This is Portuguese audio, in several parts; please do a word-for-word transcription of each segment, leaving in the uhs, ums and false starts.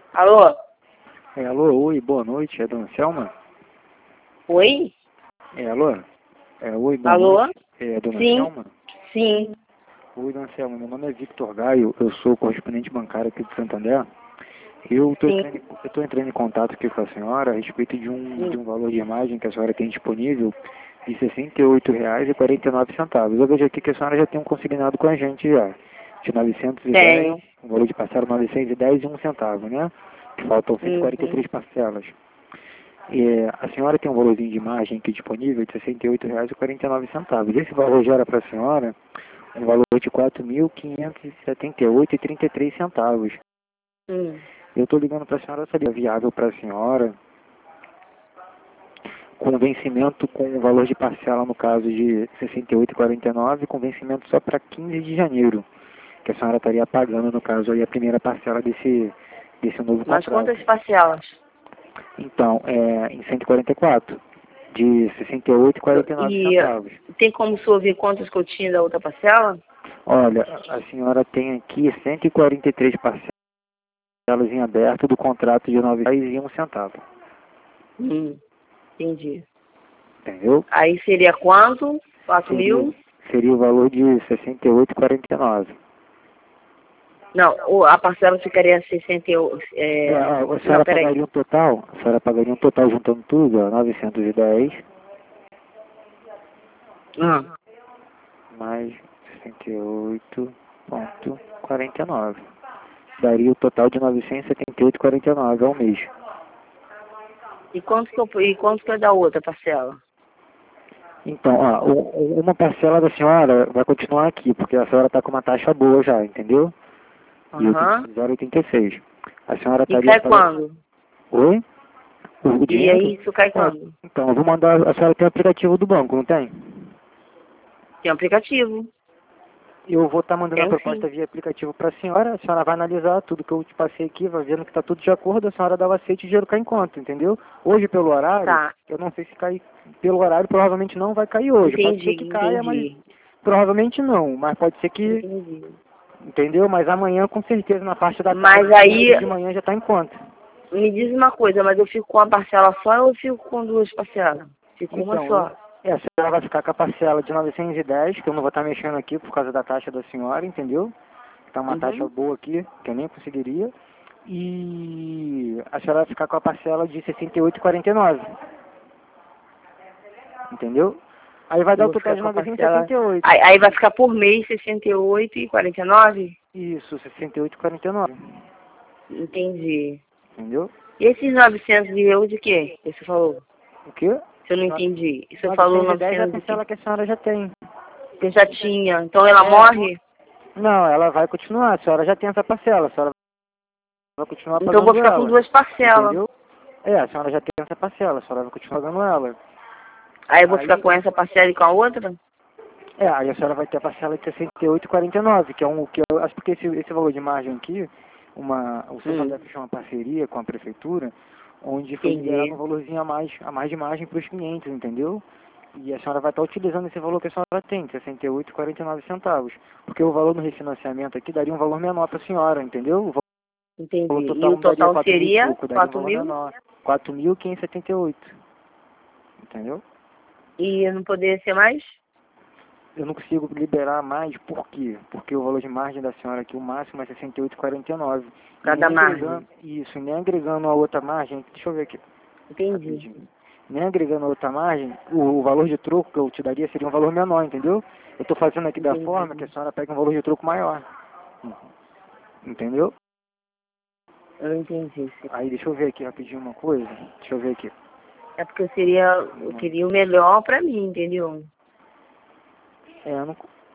Alô? É, alô, oi, boa noite, é Dona Selma? Oi? É, alô? É, oi, boa Alô? noite, é Dona Sim, Selma? sim, Oi, Dona Selma, meu nome é Victor Gaio, eu sou correspondente bancário aqui de Santander. Eu estou sim, entrando, em- eu tô entrando em contato aqui com a senhora a respeito de um, de sim. um valor de imagem que a senhora tem disponível de sessenta e oito reais e quarenta e nove centavos. Eu vejo aqui que a senhora já tem um consignado com a gente já, de novecentos e dez, Tenho. um valor de parcela novecentos e dez e um centavo, né? Faltam cento e quarenta e Uhum. três parcelas. É, a senhora tem um valorzinho de imagem aqui disponível de sessenta e oito reais e quarenta e nove centavos. Esse valor gera para a senhora um valor de quatro mil quinhentos e setenta e oito reais e trinta e três centavos. Hum. Eu estou ligando para a senhora saber viável para a senhora, com vencimento com o valor de parcela, no caso de sessenta e oito reais e quarenta e nove centavos, com vencimento só para quinze de janeiro, que a senhora estaria pagando, no caso, aí a primeira parcela desse, desse novo Mas contrato. quantas parcelas? Então, é em cento e quarenta e quatro, de sessenta e oito reais e quarenta e nove E centavos. tem como o senhor ver quantas que eu tinha da outra parcela? Olha, a senhora tem aqui cento e quarenta e três parcelas em aberto do contrato de nove reais e um centavo. Hum. Entendi. Entendeu? Aí seria quanto? Quatro Seria, mil? seria o valor de sessenta e oito reais e quarenta e nove. Não, o- a parcela ficaria sessenta e oito. É, É... a a Não, senhora peraí. pagaria um total, a senhora pagaria um total juntando tudo, ó, novecentos e dez Ah. mais sessenta e oito reais e quarenta e nove. Daria o total de novecentos e setenta e oito reais e quarenta e nove ao mês. E quanto que eu e quanto que é da outra parcela? Então, ó, u- u- uma parcela da senhora vai continuar aqui, porque a senhora está com uma taxa boa já, entendeu? E eu tenho Aham. zero vírgula oitenta e seis. A senhora E estaria cai pagando... quando? Oi? O, o E dinheiro? aí isso cai É, quando? então, eu vou mandar... A senhora tem o aplicativo do banco, não tem? Tem um aplicativo. Eu vou estar mandando a Tem sim. proposta via aplicativo para a senhora, a senhora vai analisar tudo que eu te passei aqui, vai vendo que está tudo de acordo, a senhora dá o aceite e o dinheiro cai em conta, entendeu? Hoje, pelo horário, Tá. eu não sei se cai pelo horário, provavelmente não vai cair hoje. Pode ser Entendi, que caia, mas entendi. provavelmente não. Mas pode ser que, Entendi. entendeu? Mas amanhã, com certeza, na parte da tarde, Mas domingo aí, de manhã já está em conta. me diz uma coisa, mas eu fico com uma parcela só ou eu fico com duas parcelas? Fico uma Então, eu, só. é, a senhora vai ficar com a parcela de novecentos e dez, que eu não vou estar mexendo aqui por causa da taxa da senhora, entendeu? Está uma taxa Uhum. boa aqui, que eu nem conseguiria. E a senhora vai ficar com a parcela de sessenta e oito reais e quarenta e nove, entendeu? Aí vai Eu dar o vou total ficar de com a novecentos e parcela. setenta e oito. Aí, aí vai ficar por mês sessenta e oito e quarenta e nove? Isso, sessenta e oito reais e quarenta e nove, Entendi. entendeu? E esses novecentos de euros de quê? Que você falou? O quê? Se eu não No- entendi. E você falou novecentos e dez é a novecentos de quê? parcela que a senhora já tem. Que eu já tinha. Então ela É. morre? Não, ela vai continuar, a senhora já tem essa parcela, a senhora vai continuar Então eu vou pagando ficar com ela, duas parcelas. entendeu? É, a senhora já tem essa parcela, a senhora vai continuar pagando ela. Aí eu vou ficar Aí, com essa parcela e com a outra? é, aí a senhora vai ter a parcela de sessenta e oito reais e quarenta e nove, que é um, que eu acho que esse, esse valor de margem aqui, uma, o Hum, Santander fechou uma parceria com a prefeitura, onde foi liberado um entendi. valorzinho a mais, a mais de margem para os clientes, entendeu? E a senhora vai estar utilizando esse valor que a senhora tem, sessenta e oito reais e quarenta e nove centavos, porque o valor no refinanciamento aqui daria um valor menor para a senhora, entendeu? O valor Entendi. E total o não daria total quatro mil e seria pouco, daria um quatro valor mil? menor, quatro mil quinhentos e setenta e oito, entendeu? E não poderia ser mais? Eu não consigo liberar mais, por quê? Porque o valor de margem da senhora aqui, o máximo é sessenta e oito reais e quarenta e nove. Por E causa nem da agregando, margem. isso, e nem agregando a outra margem, deixa eu ver aqui, Entendi. rapidinho. Nem agregando a outra margem, o, o valor de troco que eu te daria seria um valor menor, entendeu? Eu estou fazendo aqui da forma que a Entendi. senhora pega um valor de troco maior, entendeu? Eu entendi. Sim. Aí deixa eu ver aqui rapidinho uma coisa, deixa eu ver aqui. É porque eu seria, eu queria o melhor pra mim, entendeu? É, eu não...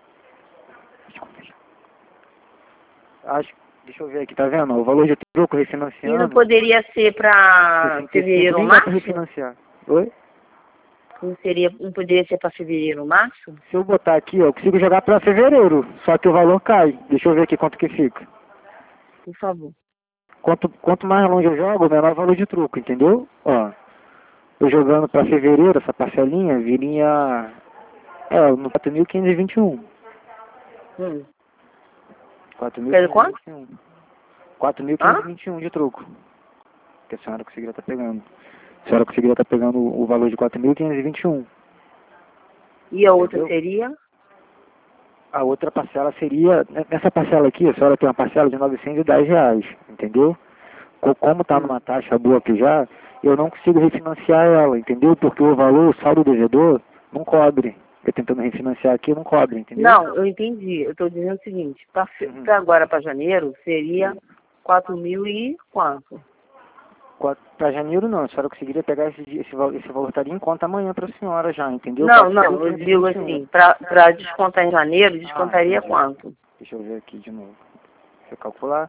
Acho, deixa eu ver aqui, tá vendo? O valor de troco E não refinanciando, poderia ser pra sessenta e cinco, fevereiro ou nem dá para março? refinanciar. Oi? Não seria, não poderia ser pra fevereiro ou março? Se eu botar aqui, ó, eu consigo jogar para fevereiro, só que o valor cai. Deixa eu ver aqui quanto que fica. Por favor. Quanto, quanto mais longe eu jogo, menor o valor de truco, entendeu? Ó, eu jogando para fevereiro, essa parcelinha viria, é, no quatro mil quinhentos e vinte e um. Hum. quatro mil Fez quinhentos e quanto? vinte e um. quatro mil quinhentos e vinte e um de troco. Que a senhora conseguiria estar pegando. A senhora conseguiria estar pegando o valor de quatro mil quinhentos e vinte e um. E a outra Entendeu? seria? A outra parcela seria, nessa parcela aqui, a senhora tem uma parcela de novecentos e dez reais, entendeu? Co- Como está Hum. numa taxa boa aqui já, eu não consigo refinanciar ela, entendeu? Porque o valor, o saldo devedor, não cobre. Eu tentando refinanciar aqui, não cobre, entendeu? Não, eu entendi. Eu estou dizendo o seguinte, para Uhum. agora, para janeiro, seria quatro mil e quanto? Para janeiro não, a senhora conseguiria pegar esse, di- esse, val- esse valor estaria em conta amanhã para a senhora já, entendeu? Não, não, eu quatro mil quinhentos e digo vinte e um. assim, para descontar em janeiro, Ah, descontaria entendi. quanto? Deixa eu ver aqui de novo. Deixa eu calcular.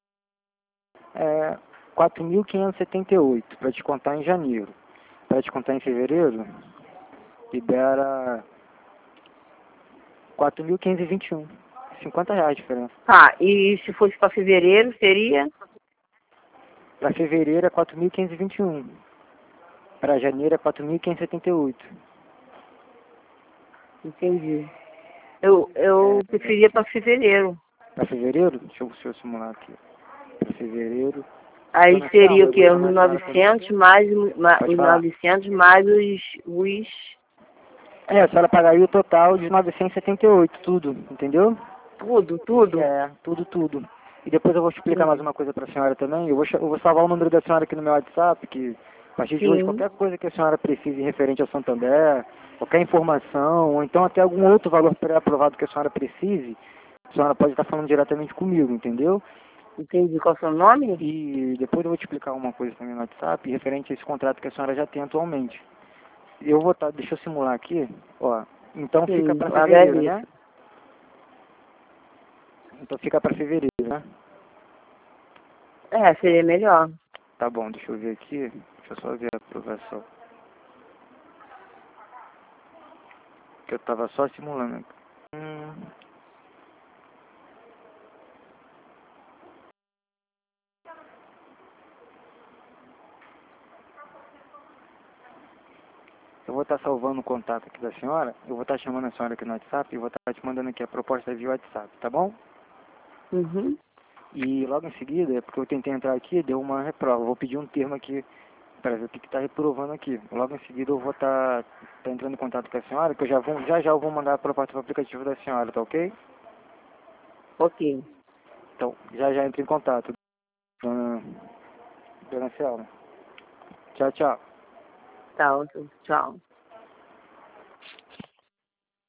É quatro mil quinhentos e setenta e oito para descontar em janeiro. Para descontar em fevereiro, libera quatro mil quinhentos e vinte e um. cinquenta reais de diferença. Tá, e se fosse para fevereiro, seria? Para fevereiro é quatro mil quinhentos e vinte e um. Para janeiro é quatro mil quinhentos e setenta e oito. Entendi. Eu, eu preferia para fevereiro. Para fevereiro, deixa eu, deixa eu simular aqui. Para fevereiro, Aí dona Selma, seria o eu vou quê? Os chamar a senhora pra... novecentos mais, o- ma- Pode os falar. novecentos mais os, os... É, a senhora pagaria o total de novecentos e setenta e oito, tudo, entendeu? Tudo, tudo. É, tudo, tudo. E depois eu vou explicar mais Hum. uma coisa para a senhora também. Eu vou, cha- eu vou salvar o número da senhora aqui no meu WhatsApp, que a partir de hoje, Sim, qualquer coisa que a senhora precise referente ao Santander, qualquer informação, ou então até algum outro valor pré-aprovado que a senhora precise, a senhora pode estar falando diretamente comigo, entendeu? entendi. Qual é o seu nome? E depois eu vou te explicar uma coisa também no WhatsApp, referente a esse contrato que a senhora já tem atualmente. Eu vou estar, deixa eu simular aqui, ó. Então fica Sim, para eu fevereiro, né? agradeço. Então fica para fevereiro, né? É, seria melhor. Tá bom, deixa eu ver aqui. Deixa eu só ver a aprovação. Que eu tava só simulando. Hum. Eu vou estar salvando o contato aqui da senhora. Eu vou estar chamando a senhora aqui no WhatsApp e vou estar te mandando aqui a proposta via WhatsApp, tá bom? Uhum. E logo em seguida, porque eu tentei entrar aqui, deu uma reprova. Eu vou pedir um termo aqui para ver o que está reprovando aqui. Logo em seguida eu vou estar tá entrando em contato com a senhora, que eu já vou, já já eu vou mandar a proposta para o aplicativo da senhora, tá ok? Ok. Então, já já entro em contato, dona, dona Selma. Tchau, tchau. Tá, tchau.